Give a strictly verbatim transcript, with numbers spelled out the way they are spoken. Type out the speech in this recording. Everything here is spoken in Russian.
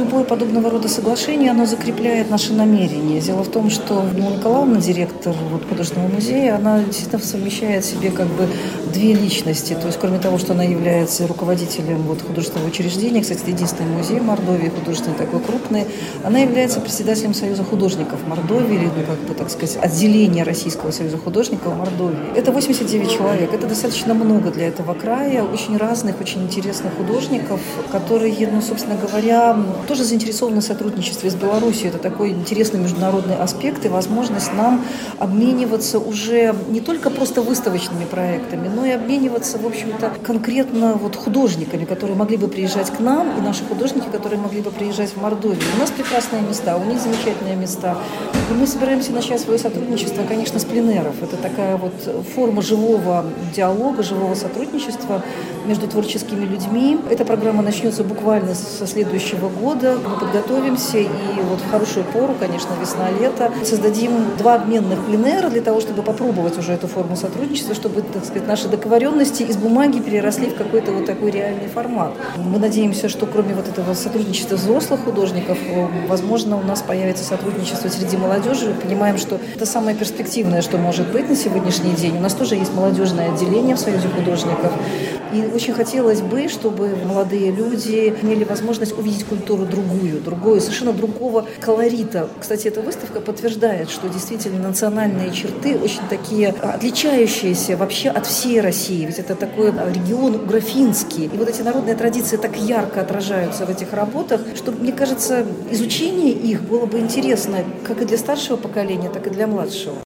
Любое подобного рода соглашение, оно закрепляет наши намерения. Дело в том, что Людмила Николаевна, директор вот, художественного музея, она действительно совмещает в себе как бы две личности. То есть, кроме того, что она является руководителем вот, художественного учреждения, кстати, это единственный музей в Мордовии, художественный такой крупный, она является председателем Союза художников Мордовии, или, ну, как бы, так сказать, отделения Российского союза художников Мордовии. Это восемьдесят девять человек. Это достаточно много для этого края, очень разных, очень интересных художников, которые, ну, собственно говоря, тоже заинтересованы в сотрудничестве с Беларусью. Это такой интересный международный аспект и возможность нам обмениваться уже не только просто выставочными проектами, но и обмениваться, в общем-то, конкретно вот художниками, которые могли бы приезжать к нам, и наши художники, которые могли бы приезжать в Мордовию. У нас прекрасные места, у них замечательные места. И мы собираемся начать свое сотрудничество, конечно, с пленэров. Это такая вот форма живого диалога, живого сотрудничества между творческими людьми. Эта программа начнется буквально со следующего года. Мы подготовимся и вот в хорошую пору, конечно, весна-лето, создадим два обменных пленэра для того, чтобы попробовать уже эту форму сотрудничества, чтобы, так сказать, наши договоренности из бумаги переросли в какой-то вот такой реальный формат. Мы надеемся, что кроме вот этого сотрудничества взрослых художников, возможно, у нас появится сотрудничество среди молодежи. Мы понимаем, что это самое перспективное, что может быть на сегодняшний день. У нас тоже есть молодежное отделение в Союзе художников. И очень хотелось бы, чтобы молодые люди имели возможность увидеть культуру другую, другую, совершенно другого колорита. Кстати, эта выставка подтверждает, что действительно национальные черты очень такие отличающиеся вообще от всей России. Ведь это такой регион графинский. И вот эти народные традиции так ярко отражаются в этих работах, что, мне кажется, изучение их было бы интересно как и для старшего поколения, так и для младшего.